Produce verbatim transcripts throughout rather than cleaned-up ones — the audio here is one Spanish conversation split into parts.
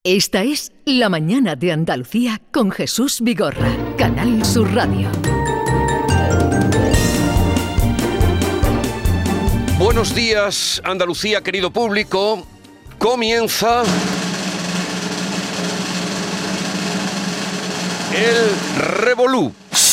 Esta es La Mañana de Andalucía con Jesús Vigorra, Canal Sur Radio. Buenos días, Andalucía, querido público. Comienza el Revolú.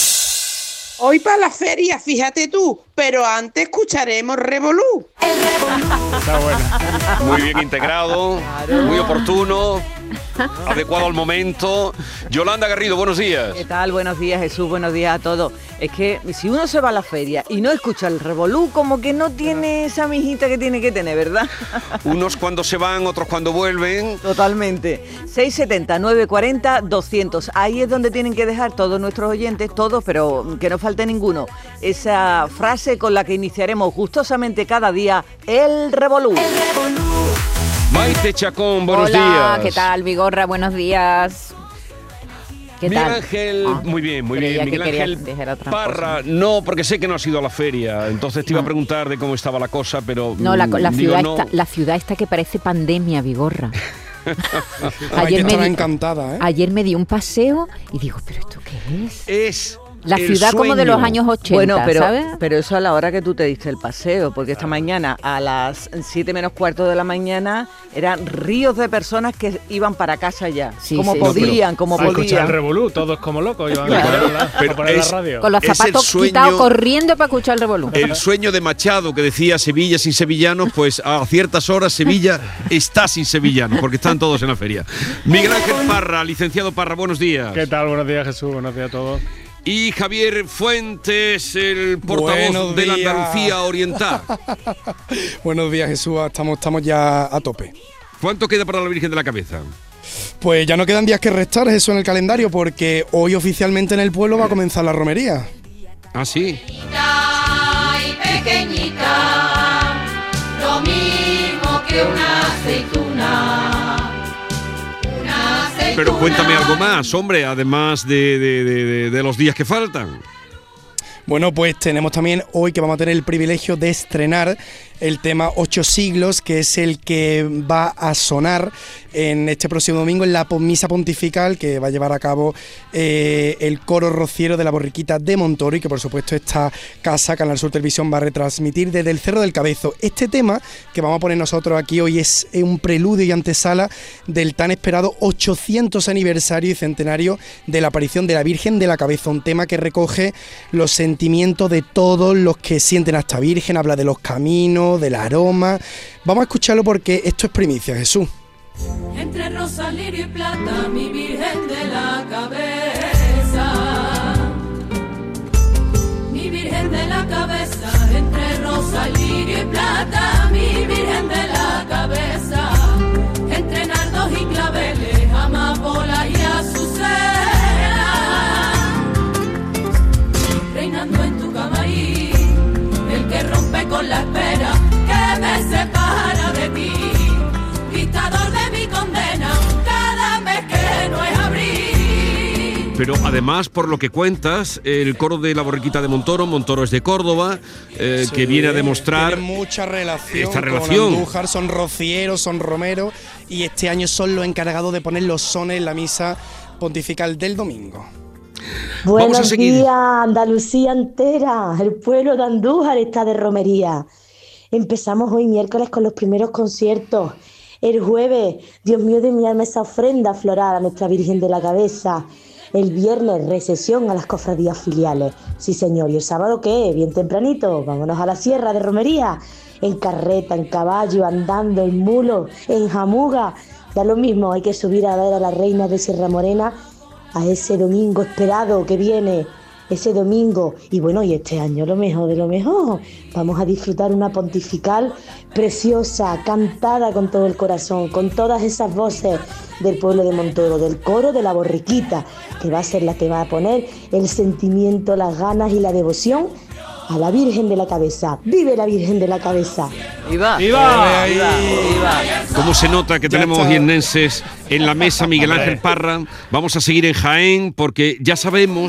Hoy para la feria, fíjate tú, pero antes escucharemos Revolú. El Revolú. Está buena. Muy bien integrado, muy oportuno, adecuado al momento. Yolanda Garrido, buenos días. ¿Qué tal? Buenos días, Jesús, buenos días a todos. Es que si uno se va a la feria y no escucha el Revolú, como que no tiene esa mijita que tiene que tener, ¿verdad? Unos cuando se van, otros cuando vuelven. Totalmente. seis setenta, nueve cuarenta, doscientos. Ahí es donde tienen que dejar todos nuestros oyentes, todos, pero que no falte ninguno, esa frase con la que iniciaremos gustosamente cada día el Revolú. El Revolú. Maite Chacón, buenos Hola, días. Hola, ¿qué tal, Vigorra? Buenos días. ¿Qué Miguel tal? Ángel, Ah, muy bien, muy creía bien. que Miguel Ángel querías otra Parra, cosa. no, porque sé que no has ido a la feria, entonces te iba No. a preguntar de cómo estaba la cosa, pero No, la, la, digo, ciudad no. está, la ciudad está que parece pandemia, Vigorra. Ayer me di, encantada, ¿eh? ayer me di un paseo y digo, ¿pero esto qué es? Es La el ciudad como de los sueño. años ochenta, Bueno, pero, ¿sabes? pero eso a la hora que tú te diste el paseo, porque esta mañana a las siete menos cuarto de la mañana eran ríos de personas que iban para casa ya, Sí, como sí, podían, sí. como A escuchar el podían. Revolú, todos como locos, iban Claro. a poner la, Pero a poner es- la radio. Con los es el zapatos sueño- quitados corriendo para escuchar el Revolú. El sueño de Machado que decía Sevilla sin sevillanos, pues a ciertas horas Sevilla está sin sevillanos, porque están todos en la feria. Miguel Ángel Parra, licenciado Parra, buenos días. ¿Qué tal? Buenos días, Jesús. Buenos días a todos. Y Javier Fuentes, el portavoz Buenos de la días. Andalucía Oriental. Buenos días, Jesús. Estamos, estamos ya a tope. ¿Cuánto queda para la Virgen de la Cabeza? Pues ya no quedan días que restar, Jesús, en el calendario, porque hoy oficialmente en el pueblo va a comenzar la romería. Ah, sí. Y pequeñita, lo mismo que una aceituna. Una aceituna. Pero cuéntame algo más, hombre, además de, de, de, de, de los días que faltan. Bueno, pues tenemos también hoy que vamos a tener el privilegio de estrenar el tema Ocho Siglos, que es el que va a sonar en este próximo domingo en la misa pontifical que va a llevar a cabo eh, el coro rociero de la Borriquita de Montoro, y que por supuesto esta casa, Canal Sur Televisión, va a retransmitir desde el Cerro del Cabezo. Este tema que vamos a poner nosotros aquí hoy es un preludio y antesala del tan esperado ochocientos aniversario y centenario de la aparición de la Virgen de la Cabeza, un tema que recoge los sentimientos de todos los que sienten a esta Virgen, habla de los caminos, del aroma. Vamos a escucharlo porque esto es primicia, Jesús. Entre rosa, lirio y plata, mi Virgen de la Cabeza. Mi Virgen de la Cabeza, entre rosa, lirio y plata, mi Virgen de la Cabeza. Entre nardos y claveles, amapolas y azucenas. Reinando en tu camarín, el que rompe con la espera que me separa de ti. Dictador de mi condena, cada mes que no es abril. Pero además, por lo que cuentas, el coro de la Borriquita de Montoro, Montoro es de Córdoba, eh, Sí, que viene a demostrar tiene mucha relación esta con relación. Andújar, son rocieros, son romeros, y este año son los encargados de poner los sones en la misa pontifical del domingo. Vamos a Buenos seguir. días, Andalucía entera. El pueblo de Andújar está de romería. Empezamos hoy miércoles con los primeros conciertos. El jueves, Dios mío de mi alma, esa ofrenda floral a nuestra Virgen de la Cabeza. El viernes, recesión a las cofradías filiales. Sí, señor. ¿Y el sábado qué? Bien tempranito. Vámonos a la sierra de romería. En carreta, en caballo, andando, en mulo, en jamuga. Da lo mismo, hay que subir a ver a la reina de Sierra Morena a ese domingo esperado que viene, ese domingo. Y bueno, y este año lo mejor de lo mejor. Vamos a disfrutar una pontifical preciosa, cantada con todo el corazón, con todas esas voces del pueblo de Montoro, del coro de la Borriquita, que va a ser la que va a poner el sentimiento, las ganas y la devoción a la Virgen de la Cabeza. ¡Vive la Virgen de la Cabeza! ¡Viva! ¡Viva! ¡Viva! ¡Viva! ¿Cómo se nota que Ya tenemos está. jiennenses en la mesa? Miguel Ángel Parra. Vamos a seguir en Jaén porque ya sabemos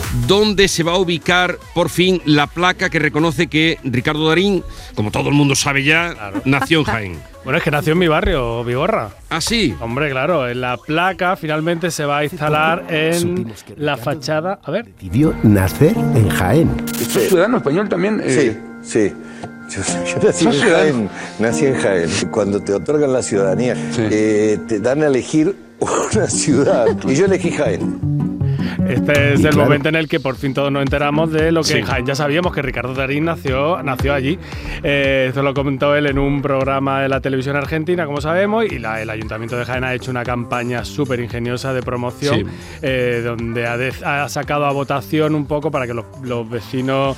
donde se va a ubicar por fin la placa que reconoce que Ricardo Darín, como todo el mundo sabe ya, claro, nació en Jaén. Bueno, es que nació en mi barrio, Vigorra. ¿Ah, sí? Hombre, claro, en la placa finalmente se va a instalar en la fachada. A ver. Decidió nacer en Jaén. ¿Sos ciudadano español también? Sí, sí. Yo, yo nací en Jaén, nací en Jaén. Cuando te otorgan la ciudadanía, sí. eh, te dan a elegir una ciudad. Y yo elegí Jaén. Este es y el claro. momento en el que por fin todos nos enteramos de lo que sí. en Jaén ya sabíamos, que Ricardo Darín nació, nació allí. Eh, esto lo comentó él en un programa de la televisión argentina, como sabemos, y la, el Ayuntamiento de Jaén ha hecho una campaña súper ingeniosa de promoción, sí. eh, donde ha, de, ha sacado a votación un poco para que los, los vecinos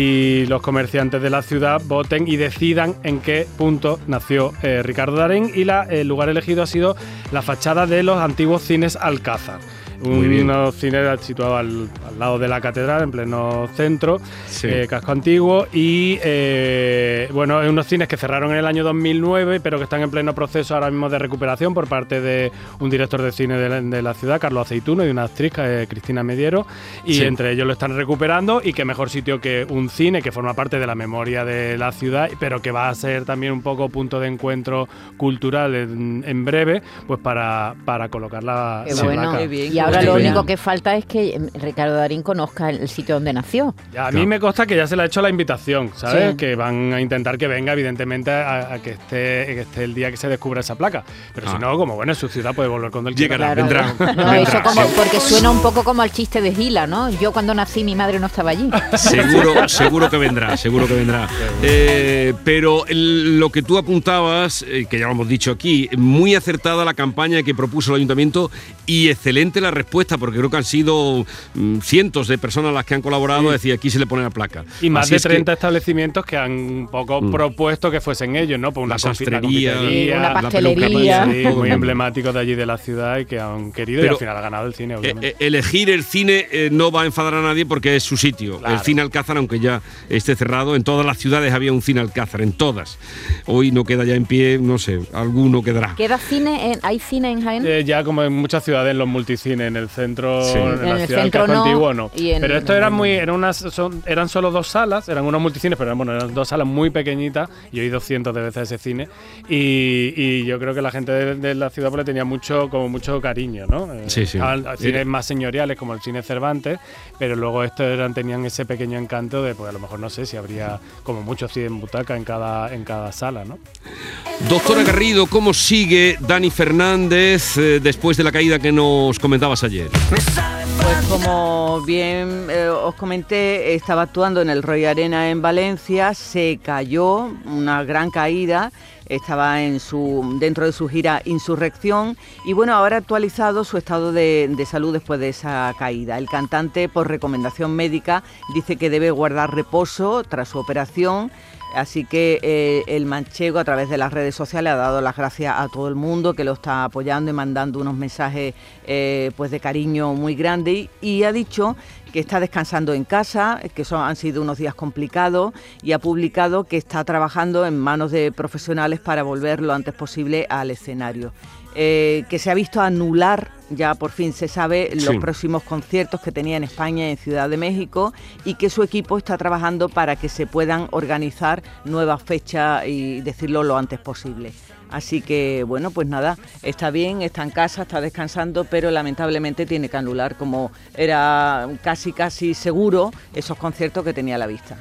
y los comerciantes de la ciudad voten y decidan en qué punto nació eh, Ricardo Darín, y la, el lugar elegido ha sido la fachada de los antiguos cines Alcázar. Unos cines situados al, al lado de la catedral, en pleno centro, sí. eh, casco antiguo, y eh, bueno, es unos cines que cerraron en el año dos mil nueve, pero que están en pleno proceso ahora mismo de recuperación por parte de un director de cine de la, de la ciudad, Carlos Aceituno, y una actriz, eh, Cristina Mediero, y sí. entre ellos lo están recuperando, y qué mejor sitio que un cine que forma parte de la memoria de la ciudad, pero que va a ser también un poco punto de encuentro cultural en, en breve, pues para, para colocar la, qué la bueno, placa. Qué bien. Y ahora lo único que falta es que Ricardo Darín conozca el sitio donde nació. Ya, a mí no. me consta que ya se le ha hecho la invitación, ¿sabes? Sí. Que van a intentar que venga, evidentemente, a, a que, esté, que esté el día que se descubra esa placa. Pero ah. si no, como bueno, es su ciudad, puede volver con el que llegará, claro. vendrá. No, vendrá, eso como, sí. porque suena un poco como al chiste de Gila, ¿no? Yo cuando nací, mi madre no estaba allí. Seguro, seguro que vendrá, seguro que vendrá. Eh, pero el, lo que tú apuntabas, eh, que ya lo hemos dicho aquí, muy acertada la campaña que propuso el Ayuntamiento y excelente la respuesta, porque creo que han sido mm, cientos de personas las que han colaborado, sí. es decir, aquí se le pone la placa. Y más Así de es treinta que, establecimientos que han un poco mm. propuesto que fuesen ellos, ¿no? Pues una, la sastrería, confitería, una pastelería, la sí, muy emblemáticos de allí de la ciudad y que han querido, pero, y al final ha ganado el cine, obviamente. Eh, elegir el cine eh, no va a enfadar a nadie porque es su sitio. Claro. El cine Alcázar, aunque ya esté cerrado, en todas las ciudades había un cine Alcázar, en todas. Hoy no queda ya en pie, no sé, alguno quedará. ¿Queda cine? En, ¿Hay cine en Jaén? Eh, ya como en muchas ciudades, en los multicines, en el centro, sí. en, en la el ciudad centro del casco no, antiguo no. En, pero esto eran muy, eran unas, son, eran solo dos salas, eran unos multicines, pero eran, bueno, eran dos salas muy pequeñitas. Yo he ido cientos de veces a ese cine y, y yo creo que la gente de, de la ciudad pues, le tenía mucho, como mucho cariño, ¿no? Sí, sí. A, a cines más señoriales como el cine Cervantes, pero luego estos eran, tenían ese pequeño encanto de, pues a lo mejor no sé si habría como muchos cien butacas en cada, en cada sala, ¿no? Doctora Garrido, ¿cómo sigue Dani Fernández eh, después de la caída que nos comentabas ayer? Pues como bien eh, os comenté, estaba actuando en el Roy Arena en Valencia, se cayó, una gran caída, estaba en su dentro de su gira Insurrección y bueno, ahora ha actualizado su estado de, de salud después de esa caída. El cantante, por recomendación médica, dice que debe guardar reposo tras su operación. Así que eh, el manchego a través de las redes sociales ha dado las gracias a todo el mundo que lo está apoyando y mandando unos mensajes eh, pues de cariño muy grandes y, y ha dicho que está descansando en casa, que son, han sido unos días complicados y ha publicado que está trabajando en manos de profesionales para volver lo antes posible al escenario. Eh, que se ha visto anular, ya por fin se sabe, los sí. próximos conciertos que tenía en España y en Ciudad de México y que su equipo está trabajando para que se puedan organizar nuevas fechas y decirlo lo antes posible. Así que, bueno, pues nada, está bien, está en casa, está descansando, pero lamentablemente tiene que anular, como era casi casi seguro, esos conciertos que tenía a la vista.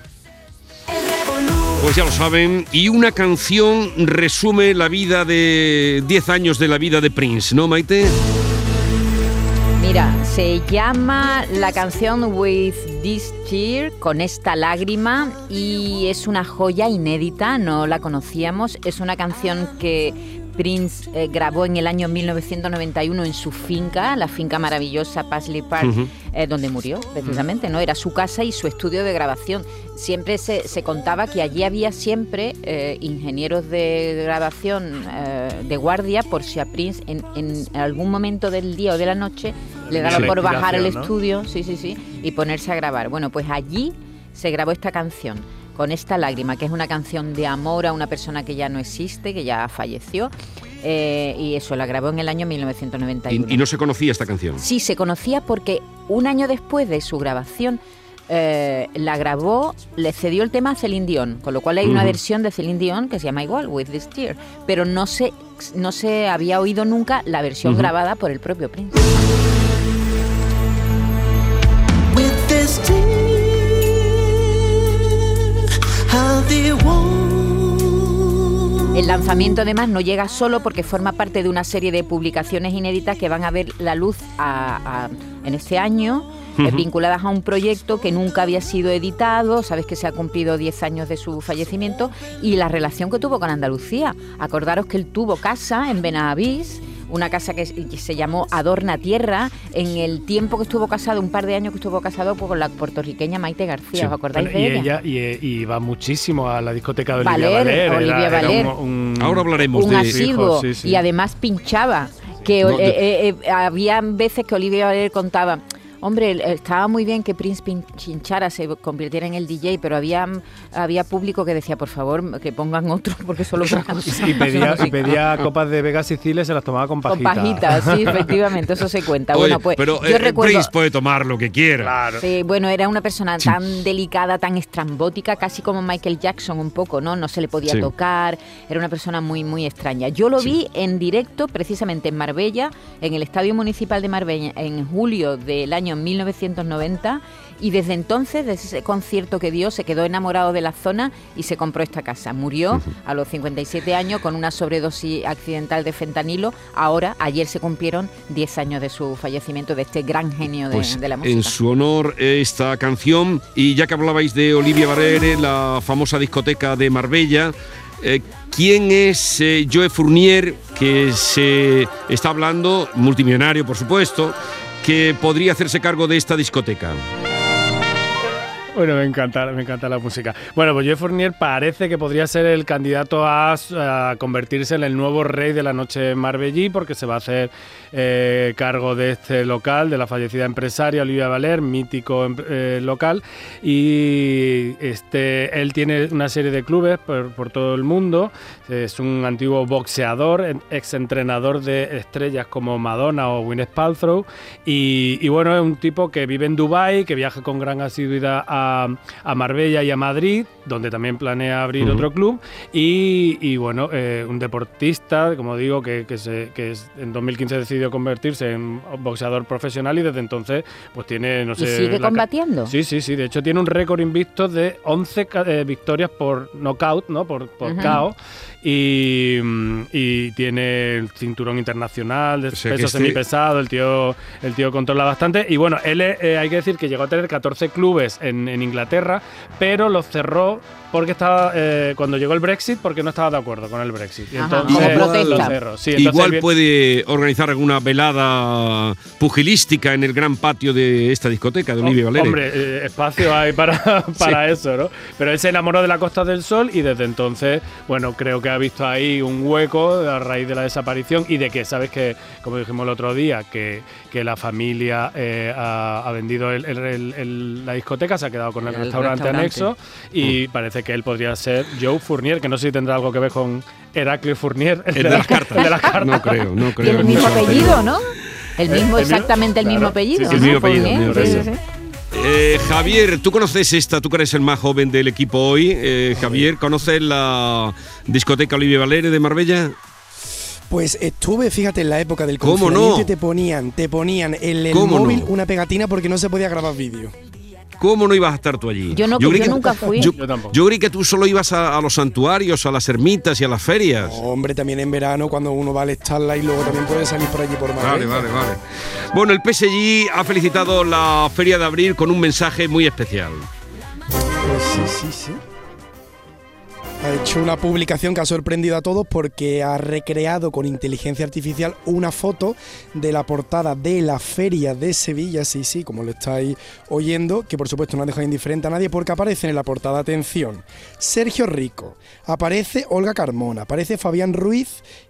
Pues ya lo saben, y una canción resume la vida de diez años de la vida de Prince, ¿no, Maite? Mira, se llama la canción With This Tear, con esta lágrima, y es una joya inédita, no la conocíamos. Es una canción que Prince eh, grabó en el año mil novecientos noventa y uno en su finca, la finca maravillosa Paisley Park, uh-huh. eh, donde murió precisamente, ¿no? Era su casa y su estudio de grabación. Siempre se, se contaba que allí había siempre eh, ingenieros de grabación eh, de guardia por si a Prince en, en algún momento del día o de la noche le daba sí, por bajar al ¿no? estudio, sí, sí, sí, y ponerse a grabar. Bueno, pues allí se grabó esta canción, Con esta lágrima, que es una canción de amor a una persona que ya no existe, que ya falleció. Eh, y eso, la grabó en el año mil novecientos noventa y uno. ¿Y, y no se conocía esta canción? Sí, se conocía porque un año después de su grabación eh, la grabó, le cedió el tema a Celine Dion, con lo cual hay una uh-huh. versión de Celine Dion que se llama igual, With This Tear, pero no se, no se había oído nunca la versión uh-huh. grabada por el propio Prince. With this tear, how they want. El lanzamiento además no llega solo porque forma parte de una serie de publicaciones inéditas que van a ver la luz a, a, en este año, uh-huh. eh, vinculadas a un proyecto que nunca había sido editado. Sabes que se ha cumplido diez años de su fallecimiento y la relación que tuvo con Andalucía. Acordaros que él tuvo casa en Benavís, una casa que se llamó Adorna Tierra, en el tiempo que estuvo casado, un par de años que estuvo casado con la puertorriqueña Maite García, sí. ¿Os acordáis bueno, de y ella? ella y, y va muchísimo a la discoteca de Olivia Valer, Valer. Olivia era, Valer. Era un, un, Ahora hablaremos un de asiduo, sí, sí. Y además pinchaba, que no, de... eh, eh, había veces que Olivia Valer contaba... Hombre, estaba muy bien que Prince pinchara, se convirtiera en el D J, pero había, había público que decía, por favor, que pongan otro, porque solo pongan... y, pedía, y pedía copas de Vega Sicilia y se las tomaba con pajita. Con pajita, sí, efectivamente, eso se cuenta. Oye, bueno, pues, pero yo eh, recuerdo, Prince puede tomar lo que quiera. Claro. Sí, bueno, era una persona tan sí. delicada, tan estrambótica, casi como Michael Jackson un poco, ¿no? No se le podía sí. tocar, era una persona muy, muy extraña. Yo lo sí. vi en directo, precisamente en Marbella, en el Estadio Municipal de Marbella, en julio del año mil novecientos noventa, y desde entonces, desde ese concierto que dio, se quedó enamorado de la zona y se compró esta casa. Murió uh-huh. a los cincuenta y siete años con una sobredosis accidental de fentanilo. Ahora, ayer se cumplieron diez años de su fallecimiento, de este gran genio de, pues de la música. En su honor esta canción, y ya que hablabais de Olivia Valer, la famosa discoteca de Marbella, eh, ¿quién es eh, Joe Fournier, que se está hablando, multimillonario por supuesto, que podría hacerse cargo de esta discoteca? Bueno, me encanta, me encanta la música. Bueno, pues Joe Fournier parece que podría ser el candidato a, a convertirse en el nuevo rey de la noche marbellí, porque se va a hacer eh, cargo de este local, de la fallecida empresaria Olivia Valer, mítico eh, local, y este, él tiene una serie de clubes por, por todo el mundo. Es un antiguo boxeador, exentrenador de estrellas como Madonna o Gwyneth Paltrow, y, y bueno, es un tipo que vive en Dubái, que viaja con gran asiduidad a a Marbella y a Madrid, donde también planea abrir uh-huh. otro club, y, y bueno, eh, un deportista, como digo, que, que, se, que es, en dos mil quince decidió convertirse en boxeador profesional, y desde entonces pues tiene, no sé... ¿Y sigue la, combatiendo? Sí, sí, sí, de hecho tiene un récord invicto de once eh, victorias por knockout, ¿no? Por, por uh-huh. K O, y, y tiene el cinturón internacional de o sea peso este... semipesado, el tío, el tío controla bastante, y bueno, él eh, hay que decir que llegó a tener catorce clubes en, en Inglaterra, pero los cerró porque estaba eh, cuando llegó el Brexit, porque no estaba de acuerdo con el Brexit. Y Ajá, entonces como protesta. Lo cerró. Sí, entonces igual bien... puede organizar alguna velada pugilística en el gran patio de esta discoteca de Olivia Valer. Hombre, eh, espacio hay para, para sí. eso, ¿no? Pero él se enamoró de la Costa del Sol y desde entonces, bueno, creo que ha visto ahí un hueco a raíz de la desaparición y de que, ¿sabes? Que, como dijimos el otro día, que, que la familia eh, ha, ha vendido el, el, el, el, la discoteca, se ha quedado con el, el restaurante, restaurante anexo y mm. parece que él podría ser Joe Fournier, que no sé si tendrá algo que ver con Heraclio Fournier, el, el de, de las cartas. El de las cartas. No creo, no creo. Tiene el mismo apellido, ¿no? El mismo, ¿El exactamente mismo? el mismo Claro. apellido. Sí, sí, ¿no? el mismo apellido. Fournier, Mismo sí, apellido. sí, sí. Eh, Javier, tú conoces esta, tú que eres el más joven del equipo hoy. Eh, Javier, ¿conoces la discoteca Olivia Valer de Marbella? Pues estuve, fíjate, en la época del ¿Cómo confinamiento no? y te ponían, te ponían en el ¿Cómo móvil no? una pegatina porque no se podía grabar vídeo. ¿Cómo no ibas a estar tú allí? Yo, no, yo, yo que, nunca fui. Yo, yo tampoco. Yo creí que tú solo ibas a, a los santuarios, a las ermitas y a las ferias. No, hombre, también en verano cuando uno va al Starlight y luego también puede salir por allí por Madrid. Vale, vale, vale. Bueno, el P S G ha felicitado la Feria de Abril con un mensaje muy especial. Pues sí, sí, sí. Ha hecho una publicación que ha sorprendido a todos porque ha recreado con inteligencia artificial una foto de la portada de la Feria de Sevilla, sí, sí, como lo estáis oyendo, que por supuesto no ha dejado indiferente a nadie porque aparecen en la portada, atención, Sergio Rico, aparece Olga Carmona, aparece Fabián Ruiz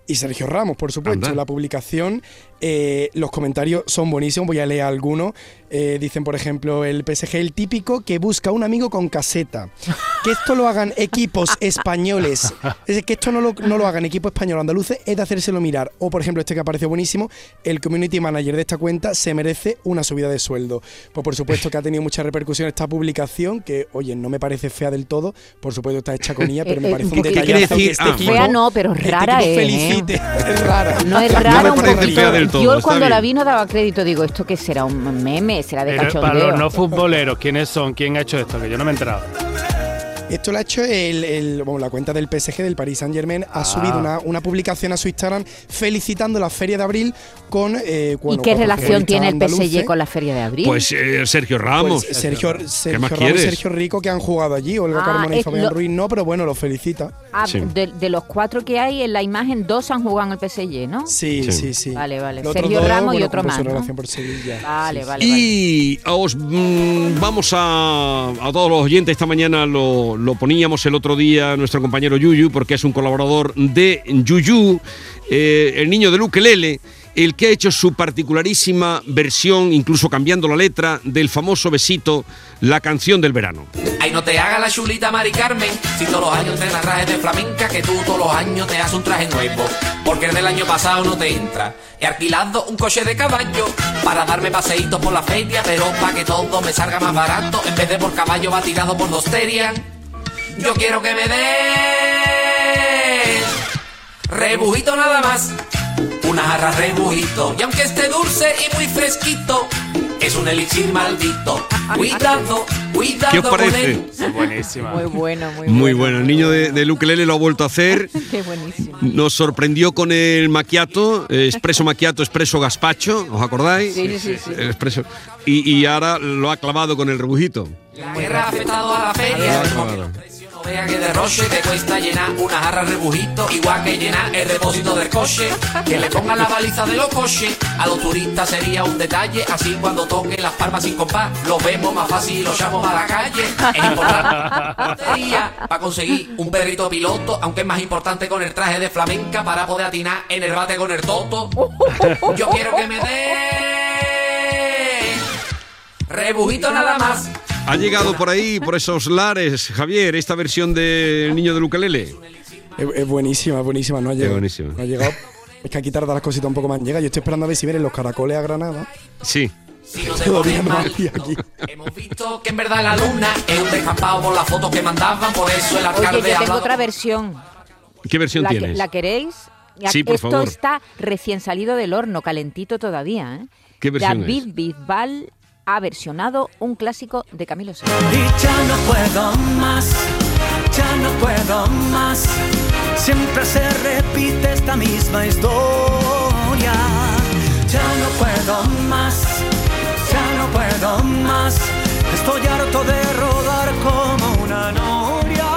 y Sergio Ramos, por supuesto. Anda. La publicación, eh, los comentarios son buenísimos, voy a leer algunos. Eh, dicen, por ejemplo, el P S G, el típico que busca un amigo con caseta. Que esto lo hagan equipos españoles, es decir, que esto no lo, no lo hagan equipos españoles andaluces, es de hacérselo mirar. O, por ejemplo, este que apareció buenísimo, el community manager de esta cuenta se merece una subida de sueldo. Pues por supuesto que ha tenido mucha repercusión esta publicación, que, oye, no me parece fea del todo, por supuesto está hecha con ella, pero me parece un detallazo que este ah, equipo, fea no, pero rara este es. felicite. Es rara. No es rara no un poquito. del todo, Yo cuando bien. la vi no daba crédito, digo, ¿esto qué será? ¿Un meme? ¿Será de Pero cachondeo? para los no futboleros, ¿quiénes son? ¿Quién ha hecho esto? Que yo no me he enterado. Esto lo ha hecho el, el, bueno, la cuenta del P S G, del Paris Saint-Germain, ha Ah. subido una, una publicación a su Instagram felicitando la Feria de Abril con... Eh, bueno, ¿Y qué cuatro relación futbolistas tiene el P S G andaluces. con la Feria de Abril? Pues eh, Sergio Ramos. Pues Sergio, Sergio más Ramos y quieres? Sergio Rico, que han jugado allí, Olga Ah, Carmona y es Fabián lo- Ruiz no, pero bueno, los felicita. Ah, Sí. de, de los cuatro que hay en la imagen, dos han jugado en el P S G, ¿no? Sí, Sí. sí, sí. Vale, vale. Los otros Sergio dos, Ramos y bueno, otro por más, su ¿no? relación por Sevilla. Vale, Sí, vale, vale. Y os mm, vamos a, a todos los oyentes, esta mañana lo, lo poníamos el otro día nuestro compañero Yuyu, porque es un colaborador de Yuyu, eh, el niño del ukelele, el que ha hecho su particularísima versión, incluso cambiando la letra, del famoso Besito, la canción del verano. Ay, no te hagas la chulita, Mari Carmen, si todos los años te trajes de flamenca, que tú todos los años te haces un traje nuevo, porque el del año pasado no te entra. He alquilado un coche de caballo para darme paseitos por la feria, pero para que todo me salga más barato, en vez de por caballo va tirado por dos terias. Yo quiero que me des rebujito nada más, una jarra rebujito, y aunque esté dulce y muy fresquito, es un elixir maldito. Cuidado, cuidado ¿Qué os con parece? él. Es buenísima. Muy bueno, muy, Muy bueno. bueno, el niño de, del ukelele lo ha vuelto a hacer. Qué buenísimo. Nos sorprendió con el macchiato, eh, espresso macchiato, espresso gazpacho, ¿os acordáis? Sí, sí, sí, sí. El espresso. Y, y ahora lo ha clavado con el rebujito. La guerra ha afectado a la feria. Claro. No vea que derroche te cuesta llenar una jarra rebujito, igual que llenar el depósito del coche. Que le pongan la baliza de los coches. A los turistas sería un detalle, así cuando toquen las palmas sin compás, los vemos más fácil y los echamos a la calle. Es importante para conseguir un perrito piloto, aunque es más importante con el traje de flamenca para poder atinar en el bate con el toto. Yo quiero que me dé rebujito nada más. Ha llegado por ahí, por esos lares, Javier, esta versión del niño del ukelele. Es, es buenísima, es buenísima. No ha llegado. buenísima. No ha llegado. Es que aquí tarda las cositas un poco más en llegar. Yo estoy esperando a ver si vienen los caracoles a Granada. Sí. Si no te Todavía pones no mal, hay aquí. hemos visto que en verdad la luna es un descampado por las fotos que mandaban, por eso el Oye, alcalde yo tengo hablaba- otra versión. ¿Qué versión ¿La, que- tienes? ¿La queréis? Sí, por Esto favor. está recién salido del horno, calentito todavía. ¿eh? ¿Qué versión David es? Bisbal ha versionado un clásico de Camilo Sesto. Y ya no puedo más, ya no puedo más. Siempre se repite esta misma historia. Ya no puedo más, ya no puedo más. Estoy harto de rodar como una noria.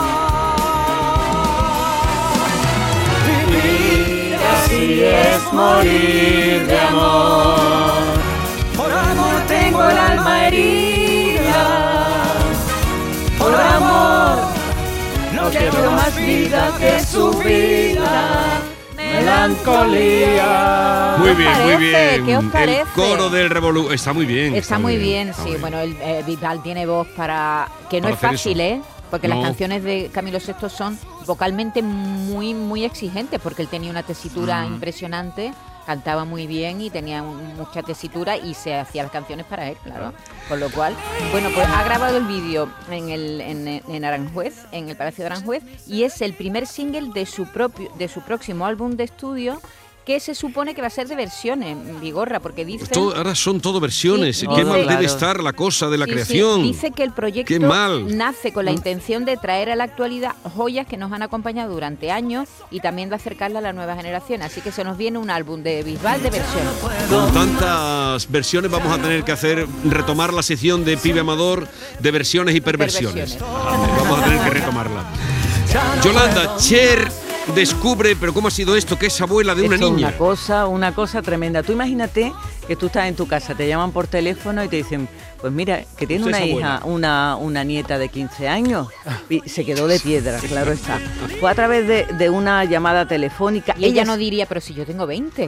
Vivir así es morir de amor. Por amor tengo el alma herida. Por amor no quiero más vida que su vida. Melancolía. Muy ¿Qué os bien, muy parece? bien. ¿Qué os El parece? coro del Revolú. Está muy bien. Está muy bien, está sí. muy Bueno, el, eh, Bisbal tiene voz para... Que no Para es hacer fácil, eso. ¿eh? Porque No. las canciones de Camilo Sesto son vocalmente muy, muy exigentes, porque él tenía una tesitura Mm. impresionante, cantaba muy bien y tenía un- mucha tesitura y se hacía las canciones para él, claro. Con lo cual, bueno, pues ha grabado el vídeo en, el, en, en Aranjuez, en el Palacio de Aranjuez, y es el primer single de su propio, de su próximo álbum de estudio, que se supone que va a ser de versiones, Vigorra, porque dice... Pues todo- ahora son todo versiones. Sí, Qué dice- mal debe Claro. estar la cosa de la Sí, sí, creación. dice que el proyecto Qué mal. nace con la Mm. intención de traer a la actualidad joyas que nos han acompañado durante años y también de acercarla a la nueva generación. Así que se nos viene un álbum de Bisbal de versiones. Con tantas versiones vamos a tener que hacer retomar la sección de Pibe Amador de versiones y perversiones. Vamos a tener que retomarla. Yolanda, Cher descubre, pero ¿cómo ha sido esto? Que es abuela de una Esto es niña. Una cosa, una cosa tremenda. Tú imagínate que tú estás en tu casa, te llaman por teléfono y te dicen, pues mira, que tiene una hija, una, una nieta de quince años, y se quedó de piedra, claro está. Fue a través de, de una llamada telefónica. Y ella, ella no diría, pero si yo tengo veinte.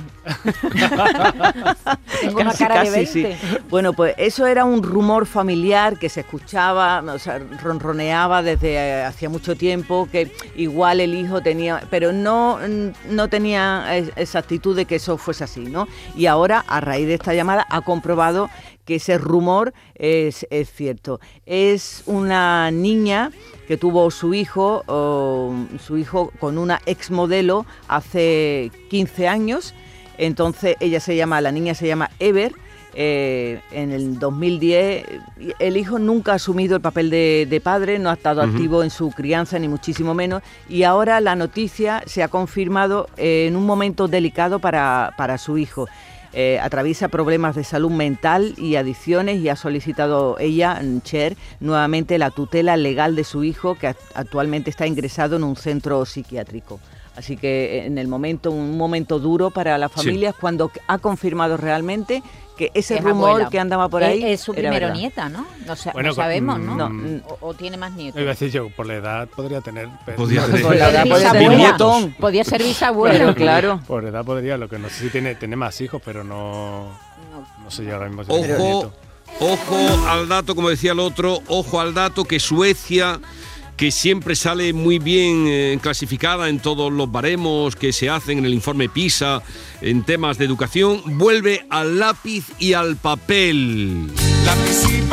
Tengo una casi, cara de casi, veinte. Sí. Bueno, pues eso era un rumor familiar que se escuchaba, o sea, ronroneaba desde hacía mucho tiempo, que igual el hijo tenía, pero no, no tenía esa actitud de que eso fuese así, ¿no? Y ahora, a raíz de esta llamada, ha comprobado que ese rumor es, es cierto. Es una niña que tuvo su hijo, oh, su hijo con una exmodelo hace quince años. Entonces ella se llama, la niña se llama Ever. Eh, en el dos mil diez el hijo nunca ha asumido el papel de, de padre, no ha estado uh-huh. activo en su crianza ni muchísimo menos, y ahora la noticia se ha confirmado eh, en un momento delicado para, para su hijo. Eh, atraviesa problemas de salud mental y adicciones y ha solicitado ella, Cher, nuevamente la tutela legal de su hijo, que actualmente está ingresado en un centro psiquiátrico. Así que en el momento, un momento duro para las familias, sí. cuando ha confirmado realmente que ese es rumor abuela. Que andaba por ahí es, es su primera nieta, ¿no? No, sa- bueno, no sabemos, ¿no? no. O, o tiene más nietos. Iba a decir yo, por la edad podría tener... Podría tener, por la edad podría tener nietos. Podría ser bisabuelo. Claro, claro. Por la edad podría, lo que no sé si tiene, tiene más hijos, pero no... No, no sé yo ahora mismo si ojo, tiene nietos. Ojo al dato, como decía el otro, ojo al dato que Suecia, que siempre sale muy bien eh, clasificada en todos los baremos que se hacen en el informe PISA en temas de educación, vuelve al lápiz y al papel. Lápiz y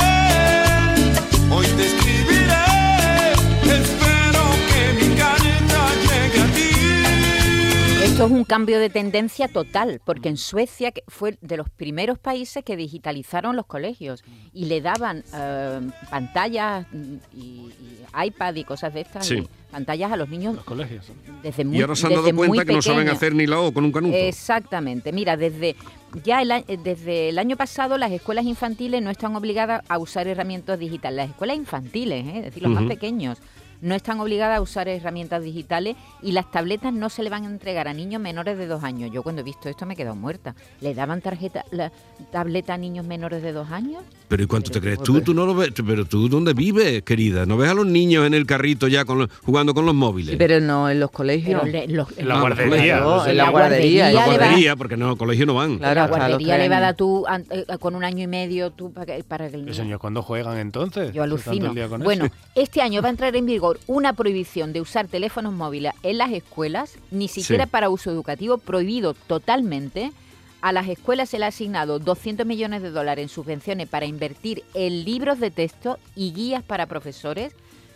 papel, hoy te escribiré, espero que mi carta llegue a ti. Esto es un cambio de tendencia total, porque en Suecia que fue de los primeros países que digitalizaron los colegios y le daban eh, pantallas y, y iPad y cosas de estas, sí. y pantallas a los niños. Los colegios. Desde muy, y ahora se han dado cuenta que no saben hacer ni la O con un canuto. Exactamente. Mira, desde ya el, desde el año pasado las escuelas infantiles no están obligadas a usar herramientas digitales. Las escuelas infantiles, ¿eh? es decir, los uh-huh. más pequeños, no están obligadas a usar herramientas digitales y las tabletas no se le van a entregar a niños menores de dos años. Yo cuando he visto esto me he quedado muerta. ¿Le daban tarjeta, la tableta a niños menores de dos años? Pero ¿y cuánto pero, te crees tú? Tú no lo ves. Pero tú, ¿dónde vives, querida? ¿No ves a los niños en el carrito ya con los, jugando con los móviles? Sí, pero no en los colegios. Le, los, en la guardería. No, en la guardería. En la guardería, porque no, al colegio no van. Claro, la guardería le va a dar tú eh, con un año y medio tú para que, para que el niño. ¿Esos niños cuándo juegan entonces? Yo alucino. Bueno, este año va a entrar en vigor una prohibición de usar teléfonos móviles en las escuelas, ni siquiera sí. para uso educativo, prohibido totalmente. A las escuelas se le ha asignado doscientos millones de dólares en subvenciones para invertir en libros de texto y guías para profesores.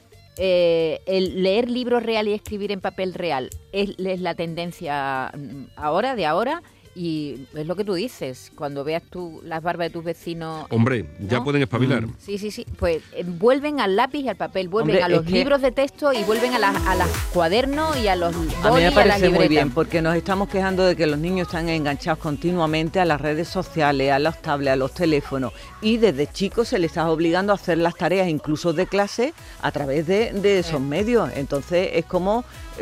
Eh, el leer libros reales y escribir en papel real es, es la tendencia ahora, de ahora. Y es lo que tú dices, cuando veas tú las barbas de tus vecinos... Hombre, ¿no? Ya pueden espabilar. Sí, sí, sí. Pues eh, vuelven al lápiz y al papel, vuelven Hombre, a los es libros que... de texto y vuelven a, la, a los cuadernos y a los bolis A mí me y a parece las libretas. muy bien, porque nos estamos quejando de que los niños están enganchados continuamente a las redes sociales, a los tablets, a los teléfonos. Y desde chicos se les está obligando a hacer las tareas, incluso de clase, a través de, de esos sí. medios. Entonces es como...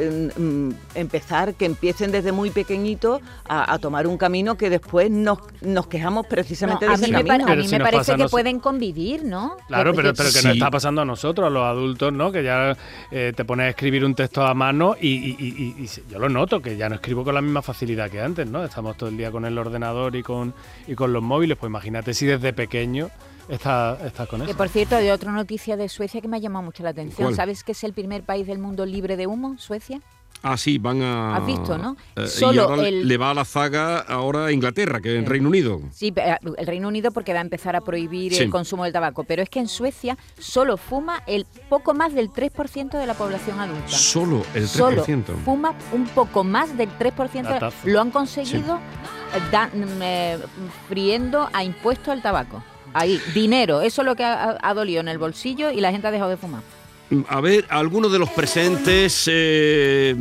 empezar, que empiecen desde muy pequeñitos a, a tomar un camino que después nos, nos quejamos precisamente no, de ese me camino. Pa- a mí si me parece que nos... pueden convivir, ¿no? Claro, que, pero, que, pero que sí. nos está pasando a nosotros, a los adultos, ¿no? Que ya eh, te pones a escribir un texto a mano y, y, y, y, y yo lo noto, que ya no escribo con la misma facilidad que antes, ¿no? Estamos todo el día con el ordenador y con, y con los móviles, pues imagínate si desde pequeño Está, está con eso. Que por cierto, hay otra noticia de Suecia que me ha llamado mucho la atención. ¿Cuál? ¿Sabes que es el primer país del mundo libre de humo, Suecia? Ah, sí, van a... ¿Has visto, no? Eh, Solo y ahora el... le va a la zaga ahora a Inglaterra, que es en Reino Unido. Sí, el Reino Unido porque va a empezar a prohibir sí. el consumo del tabaco. Pero es que en Suecia solo fuma el poco más del tres por ciento de la población adulta. ¿Solo el tres por ciento? Solo fuma un poco más del tres por ciento. Latazo. Lo han conseguido sí. da, eh, friendo a impuesto al tabaco. Ahí, dinero, eso es lo que ha, ha dolido en el bolsillo y la gente ha dejado de fumar. A ver, alguno de los presentes eh,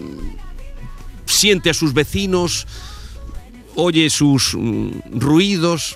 siente a sus vecinos, oye sus mm, ruidos,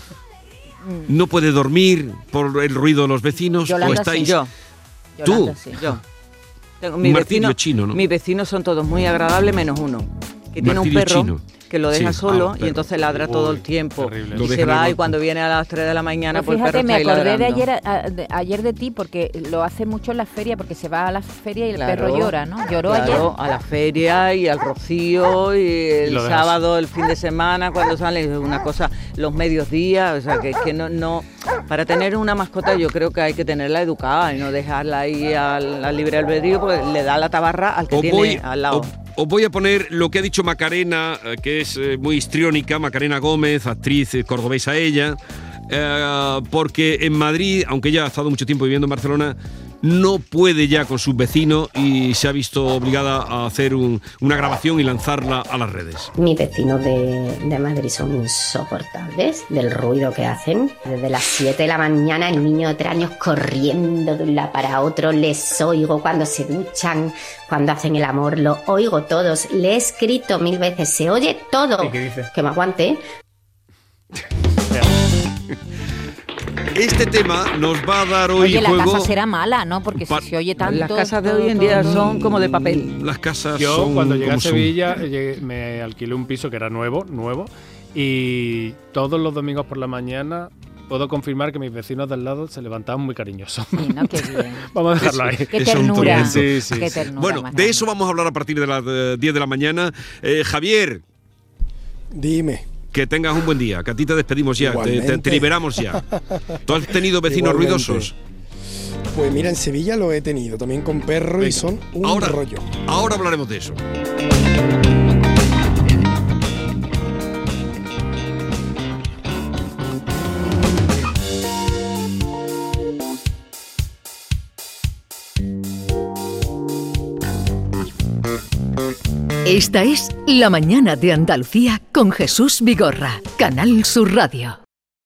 no puede dormir por el ruido de los vecinos. Yolanda, ¿O estáis? Sí. Yo. ¿Tú? Yolanda, sí. Yo. Tengo, mi Martirio vecino, chino, ¿no? Mis vecinos son todos muy agradables, menos uno, que tiene un Martirio perro. chino. que lo deja Sí, solo ah, y entonces ladra Uy, todo el tiempo. terrible. Lo Y se dejan va en y el- cuando viene a las tres de la mañana, Pues pues el fíjate, perro me está ahí acordé de ladrando. ayer, a- de- ayer de ti porque lo hace mucho en la feria, porque se va a la feria y el Claro, perro llora, ¿no? Lloró claro, ayer. a la feria y al rocío y el lo dejas. sábado, el fin de semana, cuando sale es una cosa, los medios días, o sea, que, que no, no, para tener una mascota yo creo que hay que tenerla educada y no dejarla ahí al, al libre albedrío, porque le da la tabarra al que Os tiene voy, al lado. os- os voy a poner lo que ha dicho Macarena, eh, que es eh, muy histriónica, Macarena Gómez, actriz eh, cordobesa ella, eh, porque en Madrid, aunque ella ha estado mucho tiempo viviendo en Barcelona, no puede ya con sus vecinos y se ha visto obligada a hacer un- una grabación y lanzarla a las redes. Mis vecinos de, de Madrid son insoportables del ruido que hacen. Desde las siete de la mañana el niño de tres años corriendo de un lado para otro. Les oigo cuando se duchan, cuando hacen el amor. Lo oigo todos. Le he escrito mil veces. Se oye todo. ¿Y qué dice? Que me aguante. Este tema nos va a dar hoy Oye, la juego. casa será mala, ¿no? Porque Pa- si se oye tanto... Las casas de hoy en día son como de papel. Las casas Yo son cuando llegué a como son. Sevilla llegué- me alquilé un piso que era nuevo, nuevo, y todos los domingos por la mañana puedo confirmar que mis vecinos del lado se levantaban muy cariñosos. Sí, ¿no? Qué bien. Vamos a dejarlo ahí. Qué Es un ternura. tormento. Sí, sí, Qué sí. ternura Bueno, más de grande. eso vamos a hablar a partir de las eh, diez de la mañana. Eh, Javier, Dime. que tengas un buen día, que a ti te despedimos ya, te, te- te Igualmente. liberamos ya. ¿Tú has tenido vecinos Igualmente. ruidosos? Pues mira, en Sevilla lo he tenido también con perro y Venga, son un ahora, rollo. Ahora hablaremos de eso. Esta es La Mañana de Andalucía con Jesús Vigorra, Canal Sur Radio.